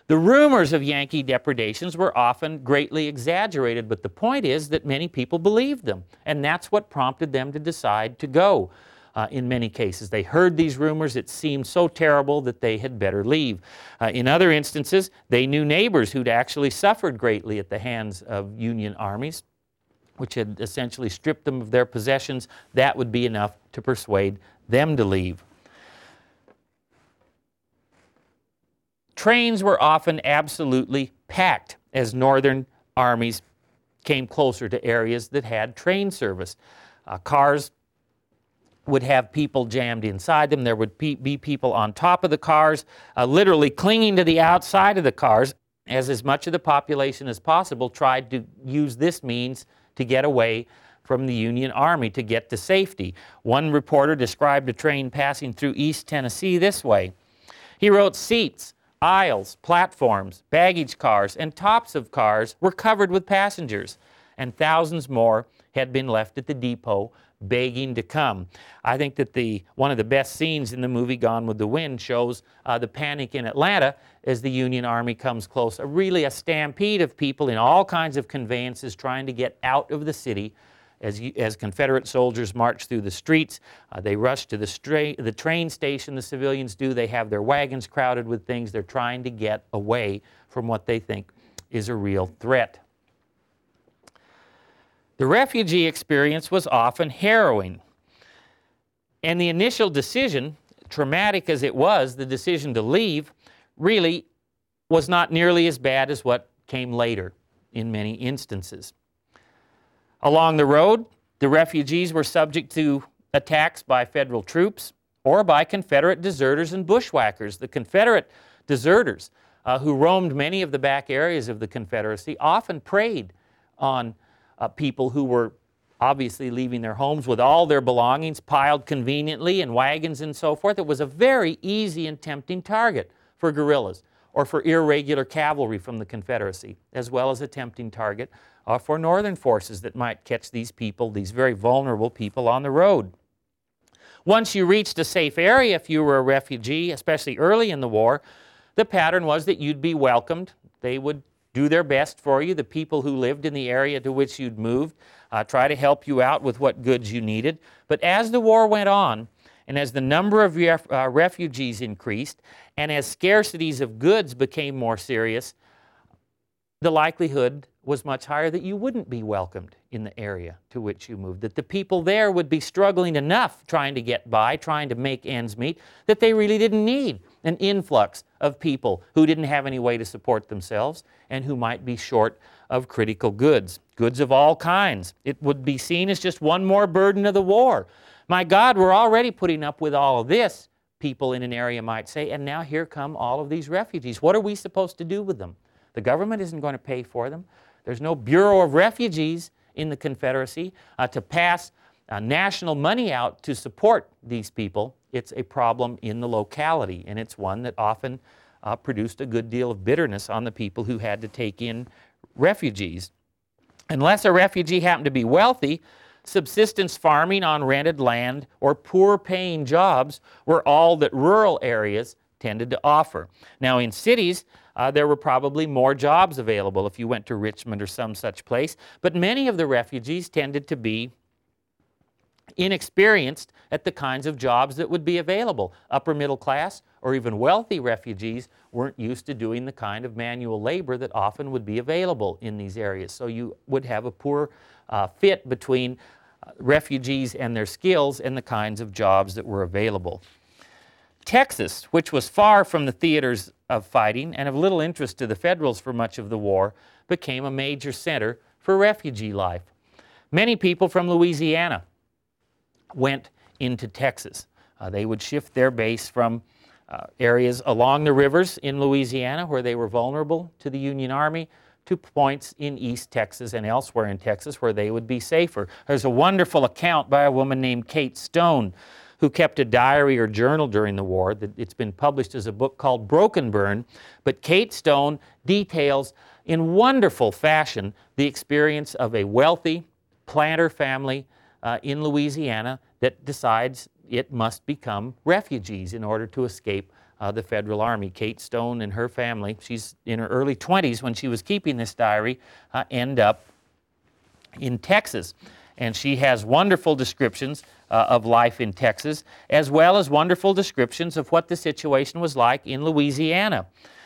The rumors of Yankee depredations were often greatly exaggerated, but the point is that many people believed them, and that's what prompted them to decide to go. In many cases, they heard these rumors. It seemed so terrible that they had better leave. In other instances, they knew neighbors who'd actually suffered greatly at the hands of Union armies, which had essentially stripped them of their possessions. That would be enough to persuade them to leave. Trains were often absolutely packed as Northern armies came closer to areas that had train service. Cars would have people jammed inside them. There would be people on top of the cars, literally clinging to the outside of the cars, as much of the population as possible tried to use this means to get away from the Union Army, to get to safety. One reporter described a train passing through East Tennessee this way. He wrote, "Seats, aisles, platforms, baggage cars, and tops of cars were covered with passengers, and thousands more had been left at the depot begging to come." I think that one of the best scenes in the movie Gone with the Wind shows the panic in Atlanta as the Union Army comes close. Really a stampede of people in all kinds of conveyances trying to get out of the city. As Confederate soldiers march through the streets, they rush to the train station, the civilians do. They have their wagons crowded with things. They're trying to get away from what they think is a real threat. The refugee experience was often harrowing. And the initial decision, traumatic as it was, the decision to leave, really was not nearly as bad as what came later in many instances. Along the road, the refugees were subject to attacks by federal troops or by Confederate deserters and bushwhackers. The Confederate deserters who roamed many of the back areas of the Confederacy often preyed on people who were obviously leaving their homes with all their belongings piled conveniently in wagons and so forth. It was a very easy and tempting target for guerrillas or for irregular cavalry from the Confederacy, as well as a tempting target for Northern forces that might catch these people, these very vulnerable people, on the road. Once you reached a safe area, if you were a refugee, especially early in the war, the pattern was that you'd be welcomed. They would do their best for you. The people who lived in the area to which you'd moved try to help you out with what goods you needed. But as the war went on, and as the number of refugees increased, and as scarcities of goods became more serious, the likelihood was much higher that you wouldn't be welcomed in the area to which you moved, that the people there would be struggling enough trying to get by, trying to make ends meet, that they really didn't need an influx of people who didn't have any way to support themselves and who might be short of critical goods, goods of all kinds. It would be seen as just one more burden of the war. My God, we're already putting up with all of this, people in an area might say, and now here come all of these refugees. What are we supposed to do with them? The government isn't going to pay for them. There's no Bureau of Refugees in the Confederacy to pass national money out to support these people. It's a problem in the locality, and it's one that often produced a good deal of bitterness on the people who had to take in refugees. Unless a refugee happened to be wealthy, subsistence farming on rented land or poor-paying jobs were all that rural areas tended to offer. Now, in cities, there were probably more jobs available if you went to Richmond or some such place, but many of the refugees tended to be inexperienced at the kinds of jobs that would be available. Upper middle class or even wealthy refugees weren't used to doing the kind of manual labor that often would be available in these areas. So you would have a poor fit between refugees and their skills and the kinds of jobs that were available. Texas, which was far from the theaters of fighting and of little interest to the Federals for much of the war, became a major center for refugee life. Many people from Louisiana went into Texas. They would shift their base from areas along the rivers in Louisiana where they were vulnerable to the Union Army to points in East Texas and elsewhere in Texas where they would be safer. There's a wonderful account by a woman named Kate Stone who kept a diary or journal during the war. It's been published as a book called Broken Burn, but Kate Stone details in wonderful fashion the experience of a wealthy planter family in Louisiana that decides it must become refugees in order to escape the Federal Army. Kate Stone and her family, she's in her early 20s when she was keeping this diary, end up in Texas. And she has wonderful descriptions of life in Texas, as well as wonderful descriptions of what the situation was like in Louisiana.